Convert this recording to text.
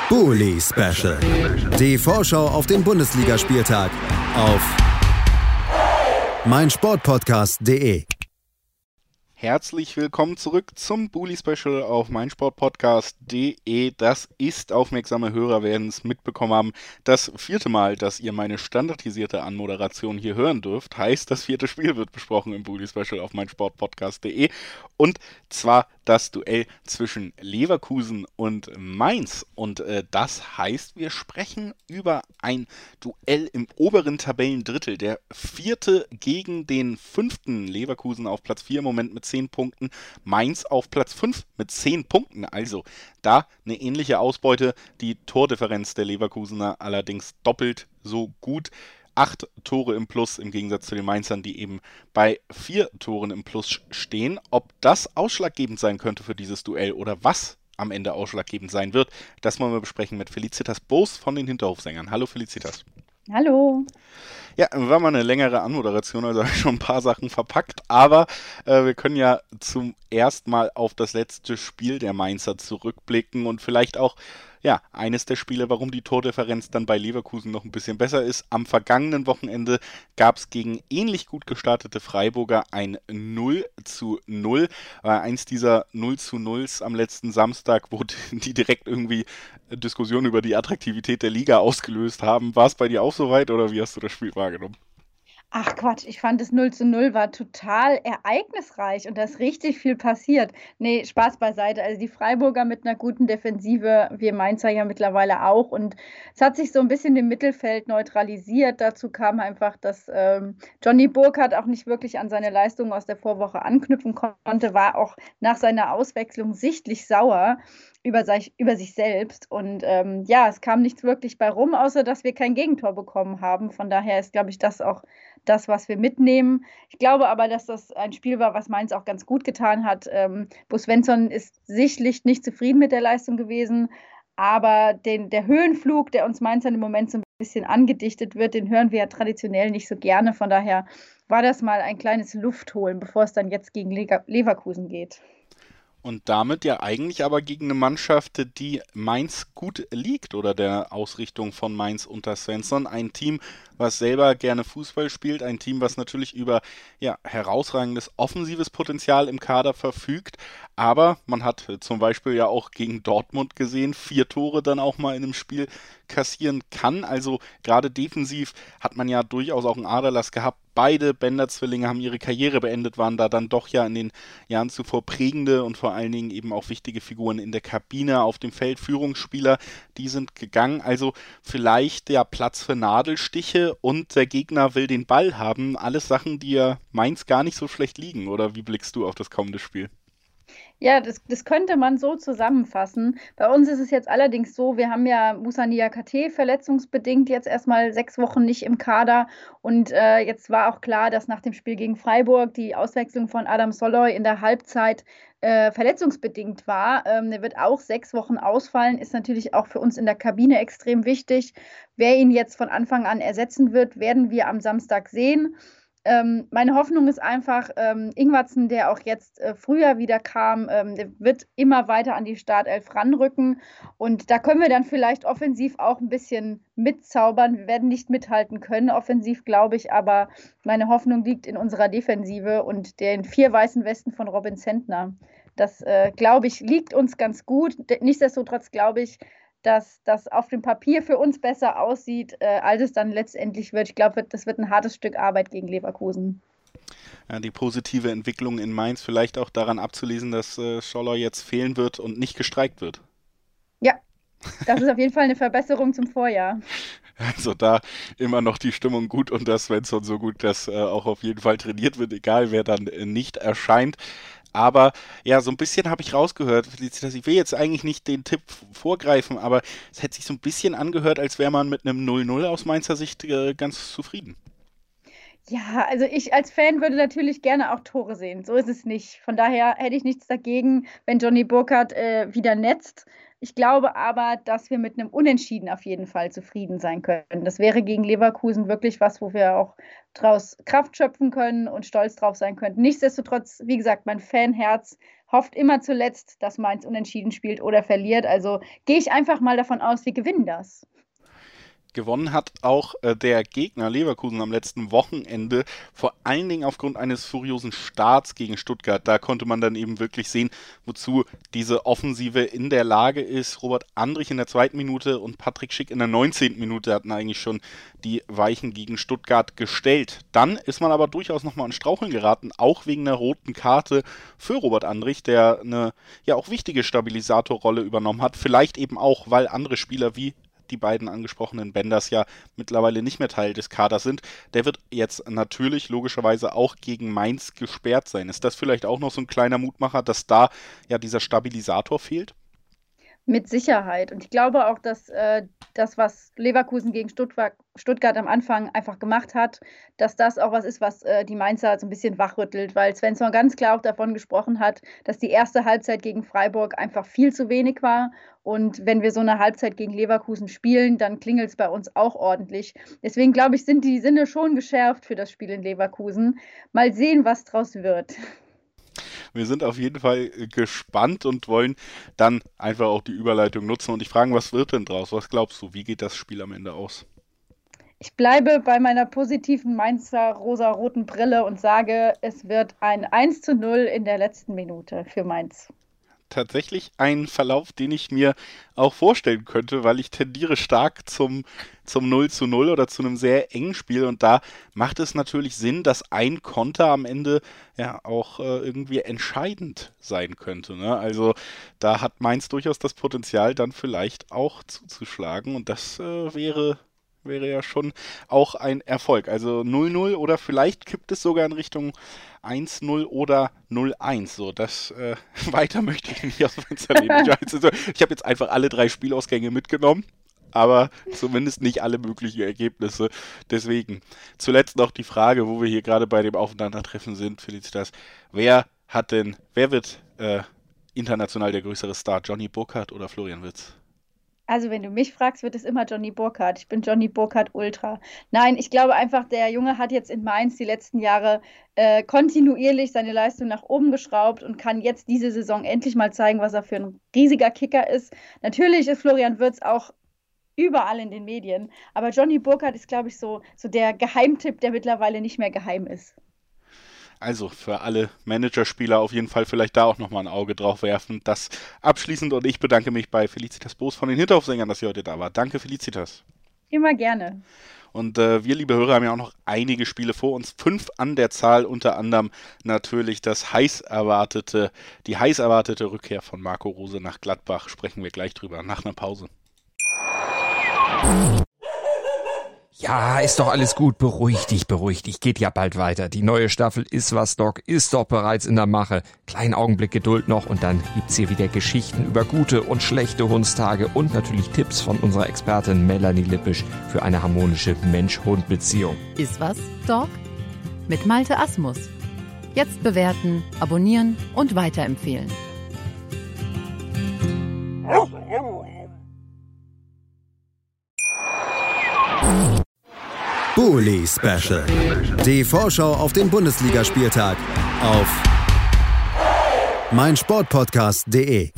Bully Special. Die Vorschau auf den Bundesligaspieltag auf meinsportpodcast.de. Herzlich willkommen zurück zum Bully Special auf meinsportpodcast.de. Das ist, aufmerksame Hörer werden es mitbekommen haben, das 4. Mal, dass ihr meine standardisierte Anmoderation hier hören dürft. Heißt, das 4. Spiel wird besprochen im Bully Special auf meinsportpodcast.de. Und zwar das Duell zwischen Leverkusen und Mainz. Und das heißt, wir sprechen über ein Duell im oberen Tabellendrittel. Der 4. gegen den 5. Leverkusen auf Platz 4 im Moment mit 10 Punkten. Mainz auf Platz 5 mit 10 Punkten. Also da eine ähnliche Ausbeute. Die Tordifferenz der Leverkusener allerdings doppelt so gut. 8 Tore im Plus im Gegensatz zu den Mainzern, die eben bei 4 Toren im Plus stehen. Ob das ausschlaggebend sein könnte für dieses Duell oder was am Ende ausschlaggebend sein wird, das wollen wir besprechen mit Felicitas Boos von den Hinterhofsängern. Hallo Felicitas. Hallo. Ja, war mal eine längere Anmoderation, also habe ich schon ein paar Sachen verpackt, aber wir können ja zum ersten Mal auf das letzte Spiel der Mainzer zurückblicken und vielleicht auch eines der Spiele, warum die Tordifferenz dann bei Leverkusen noch ein bisschen besser ist. Am vergangenen Wochenende gab es gegen ähnlich gut gestartete Freiburger ein 0:0. Eins dieser 0:0s am letzten Samstag, wo die direkt irgendwie Diskussionen über die Attraktivität der Liga ausgelöst haben. War es bei dir auch soweit oder wie hast du das Spiel wahrgenommen? Ach Quatsch, ich fand das 0:0 war total ereignisreich und da ist richtig viel passiert. Nee, Spaß beiseite. Also die Freiburger mit einer guten Defensive, wir Mainzer ja mittlerweile auch. Und es hat sich so ein bisschen im Mittelfeld neutralisiert. Dazu kam einfach, dass Johnny Burkhardt auch nicht wirklich an seine Leistungen aus der Vorwoche anknüpfen konnte, war auch nach seiner Auswechslung sichtlich sauer über sich selbst. Und es kam nichts wirklich bei rum, außer dass wir kein Gegentor bekommen haben. Von daher ist, glaube ich, das auch das, was wir mitnehmen. Ich glaube aber, dass das ein Spiel war, was Mainz auch ganz gut getan hat. Bo Svensson ist sichtlich nicht zufrieden mit der Leistung gewesen, aber der Höhenflug, der uns Mainzern im Moment so ein bisschen angedichtet wird, den hören wir ja traditionell nicht so gerne. Von daher war das mal ein kleines Luftholen, bevor es dann jetzt gegen Leverkusen geht. Und damit ja eigentlich aber gegen eine Mannschaft, die Mainz gut liegt oder der Ausrichtung von Mainz unter Svensson. Ein Team, was selber gerne Fußball spielt, ein Team, was natürlich über herausragendes offensives Potenzial im Kader verfügt. Aber man hat zum Beispiel ja auch gegen Dortmund gesehen, 4 Tore dann auch mal in einem Spiel kassieren kann. Also gerade defensiv hat man ja durchaus auch einen Aderlass gehabt. Beide Bender-Zwillinge haben ihre Karriere beendet, waren da dann doch ja in den Jahren zuvor prägende und vor allen Dingen eben auch wichtige Figuren in der Kabine, auf dem Feld, Führungsspieler, die sind gegangen. Also vielleicht Platz für Nadelstiche und der Gegner will den Ball haben. Alles Sachen, die ja Mainz gar nicht so schlecht liegen. Oder wie blickst du auf das kommende Spiel? Ja, das könnte man so zusammenfassen. Bei uns ist es jetzt allerdings so, wir haben ja Moussa Niakhaté verletzungsbedingt jetzt erstmal 6 Wochen nicht im Kader. Und jetzt war auch klar, dass nach dem Spiel gegen Freiburg die Auswechslung von Adam Soloy in der Halbzeit verletzungsbedingt war. Der wird auch 6 Wochen ausfallen, ist natürlich auch für uns in der Kabine extrem wichtig. Wer ihn jetzt von Anfang an ersetzen wird, werden wir am Samstag sehen. Meine Hoffnung ist einfach, Ingwertsen, der auch jetzt früher wieder kam, der wird immer weiter an die Startelf ranrücken. Und da können wir dann vielleicht offensiv auch ein bisschen mitzaubern. Wir werden nicht mithalten können, offensiv, glaube ich. Aber meine Hoffnung liegt in unserer Defensive und den 4 weißen Westen von Robin Zentner. Das, glaube ich, liegt uns ganz gut. Nichtsdestotrotz glaube ich, dass das auf dem Papier für uns besser aussieht, als es dann letztendlich wird. Ich glaube, das wird ein hartes Stück Arbeit gegen Leverkusen. Ja, die positive Entwicklung in Mainz vielleicht auch daran abzulesen, dass Scholler jetzt fehlen wird und nicht gestreikt wird. Ja, das ist auf jeden Fall eine Verbesserung zum Vorjahr. Also da immer noch die Stimmung gut und das Svensson so gut, dass auch auf jeden Fall trainiert wird, egal wer dann nicht erscheint. Aber ja, so ein bisschen habe ich rausgehört, ich will jetzt eigentlich nicht den Tipp vorgreifen, aber es hätte sich so ein bisschen angehört, als wäre man mit einem 0:0 aus Mainzer Sicht ganz zufrieden. Ja, also ich als Fan würde natürlich gerne auch Tore sehen. So ist es nicht. Von daher hätte ich nichts dagegen, wenn Johnny Burkhardt wieder netzt. Ich glaube aber, dass wir mit einem Unentschieden auf jeden Fall zufrieden sein können. Das wäre gegen Leverkusen wirklich was, wo wir auch draus Kraft schöpfen können und stolz drauf sein könnten. Nichtsdestotrotz, wie gesagt, mein Fanherz hofft immer zuletzt, dass Mainz unentschieden spielt oder verliert. Also gehe ich einfach mal davon aus, wir gewinnen das. Gewonnen hat auch der Gegner Leverkusen am letzten Wochenende, vor allen Dingen aufgrund eines furiosen Starts gegen Stuttgart. Da konnte man dann eben wirklich sehen, wozu diese Offensive in der Lage ist. Robert Andrich in der 2. Minute und Patrick Schick in der 19. Minute hatten eigentlich schon die Weichen gegen Stuttgart gestellt. Dann ist man aber durchaus nochmal in Straucheln geraten, auch wegen einer roten Karte für Robert Andrich, der eine ja auch wichtige Stabilisatorrolle übernommen hat. Vielleicht eben auch, weil andere Spieler wie die beiden angesprochenen Benders ja mittlerweile nicht mehr Teil des Kaders sind. Der wird jetzt natürlich logischerweise auch gegen Mainz gesperrt sein. Ist das vielleicht auch noch so ein kleiner Mutmacher, dass da ja dieser Stabilisator fehlt? Mit Sicherheit. Und ich glaube auch, dass das, was Leverkusen gegen Stuttgart am Anfang einfach gemacht hat, dass das auch was ist, was die Mainzer so ein bisschen wachrüttelt, weil Svensson ganz klar auch davon gesprochen hat, dass die erste Halbzeit gegen Freiburg einfach viel zu wenig war. Und wenn wir so eine Halbzeit gegen Leverkusen spielen, dann klingelt es bei uns auch ordentlich. Deswegen glaube ich, sind die Sinne schon geschärft für das Spiel in Leverkusen. Mal sehen, was draus wird. Wir sind auf jeden Fall gespannt und wollen dann einfach auch die Überleitung nutzen und dich fragen, was wird denn draus? Was glaubst du? Wie geht das Spiel am Ende aus? Ich bleibe bei meiner positiven Mainzer rosa-roten Brille und sage, es wird ein 1:0 in der letzten Minute für Mainz. Tatsächlich ein Verlauf, den ich mir auch vorstellen könnte, weil ich tendiere stark zum 0:0 oder zu einem sehr engen Spiel und da macht es natürlich Sinn, dass ein Konter am Ende ja auch irgendwie entscheidend sein könnte. Ne? Also da hat Mainz durchaus das Potenzial, dann vielleicht auch zuzuschlagen und das wäre ja schon auch ein Erfolg. Also 0:0 oder vielleicht kippt es sogar in Richtung 1:0 oder 0:1. So, das weiter möchte ich nicht aus dem Fenster lehnen. Ich habe jetzt einfach alle 3 Spielausgänge mitgenommen, aber zumindest nicht alle möglichen Ergebnisse. Deswegen zuletzt noch die Frage, wo wir hier gerade bei dem Aufeinandertreffen sind, Felicitas. Wer wird international der größere Star? Johnny Burkhardt oder Florian Wirtz? Also wenn du mich fragst, wird es immer Johnny Burkhardt. Ich bin Johnny Burkhardt Ultra. Nein, ich glaube einfach, der Junge hat jetzt in Mainz die letzten Jahre kontinuierlich seine Leistung nach oben geschraubt und kann jetzt diese Saison endlich mal zeigen, was er für ein riesiger Kicker ist. Natürlich ist Florian Wirtz auch überall in den Medien, aber Johnny Burkhardt ist, glaube ich, so der Geheimtipp, der mittlerweile nicht mehr geheim ist. Also für alle Managerspieler auf jeden Fall vielleicht da auch nochmal ein Auge drauf werfen. Das abschließend und ich bedanke mich bei Felicitas Boos von den Hinterhofsängern, dass sie heute da war. Danke, Felicitas. Immer gerne. Und wir, liebe Hörer, haben ja auch noch einige Spiele vor uns. 5 an der Zahl, unter anderem natürlich die heiß erwartete Rückkehr von Marco Rose nach Gladbach. Sprechen wir gleich drüber, nach einer Pause. Ja, ist doch alles gut. Beruhig dich. Geht ja bald weiter. Die neue Staffel Iswas Dog ist doch bereits in der Mache. Kleinen Augenblick Geduld noch und dann gibt's hier wieder Geschichten über gute und schlechte Hundstage und natürlich Tipps von unserer Expertin Melanie Lippisch für eine harmonische Mensch-Hund-Beziehung. Iswas Dog? Mit Malte Asmus. Jetzt bewerten, abonnieren und weiterempfehlen. Bully Special. Die Vorschau auf den Bundesligaspieltag auf meinsportpodcast.de.